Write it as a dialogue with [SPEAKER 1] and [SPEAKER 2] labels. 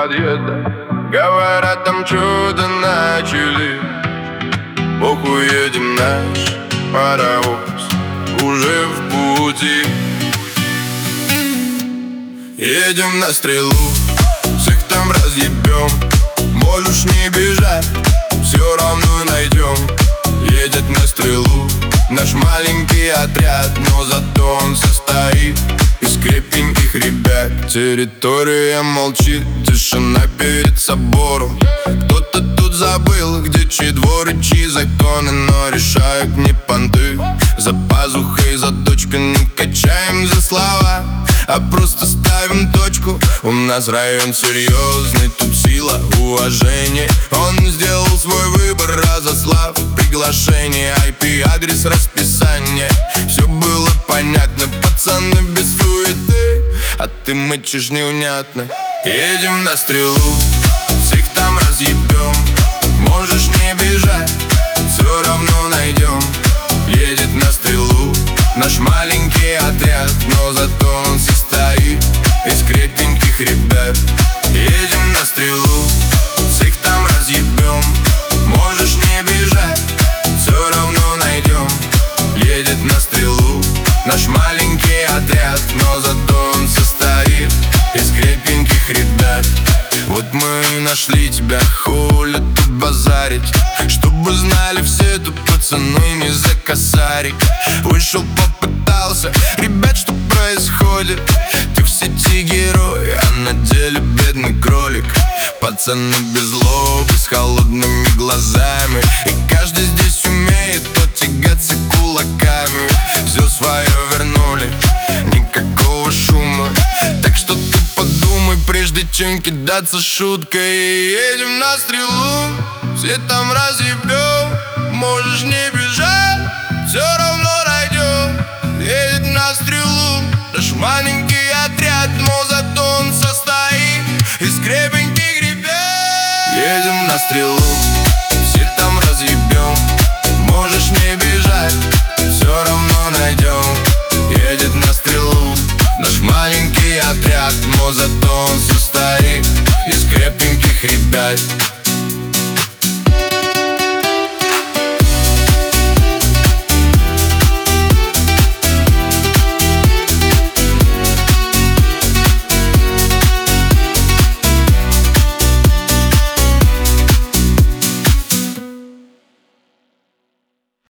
[SPEAKER 1] подъезда. Говорят, там чудо начали. Похуй, едем, наш паровоз уже в пути. Едем на стрелу, всех там разъебем. Можешь не бежать, все равно найдем. Едет на стрелу наш маленький отряд, но зато он состоит из крепеньких ребят. Территория молчит, тишина перед собором. Кто-то тут забыл, где чьи дворы, чьи законы, но решают не понты. За пазухой заточка, не качаем за слова, а просто ставим точку. У нас район серьезный, тут сила, уважение. Он сделал свой выбор, разослав приглашение, IP-адрес, расписание. Все было понятно, пацаны без суеты, а ты мычишь невнятно. Едем на стрелу, всех там разъебем. Можешь не бежать, все равно найдем. Едет на стрелу наш маленький отряд, но зато он состоит из крепеньких ребят. Едем на стрелу, всех там разъебем. Можешь не бежать, все равно найдем. Едет на стрелу наш маленький отряд, но зато он состоит из крепеньких ребят. Вот мы и нашли тебя, хули тут базарить. Чтобы знали все, тут пацаны не за косарик. Вышел, попытался, ребят, что происходит? Ты в сети герой, а на деле бедный кролик. Пацаны без злобы, с холодными глазами, и каждый здесь умеет потягаться кулаками. Все свое вернули, никакого шума, так что ты подумай, прежде чем кидаться шуткой. Едем на стрелу, все там разъебем. Можешь не бежать, все равно найдем. Едет на стрелу наш маленький отряд, но зато он состоит из крепеньких ребят. Едем на стрелу, все там разъебем. Можешь не бежать, все равно найдем. Едет на стрелу наш маленький отряд, но зато он состоит из крепеньких ребят.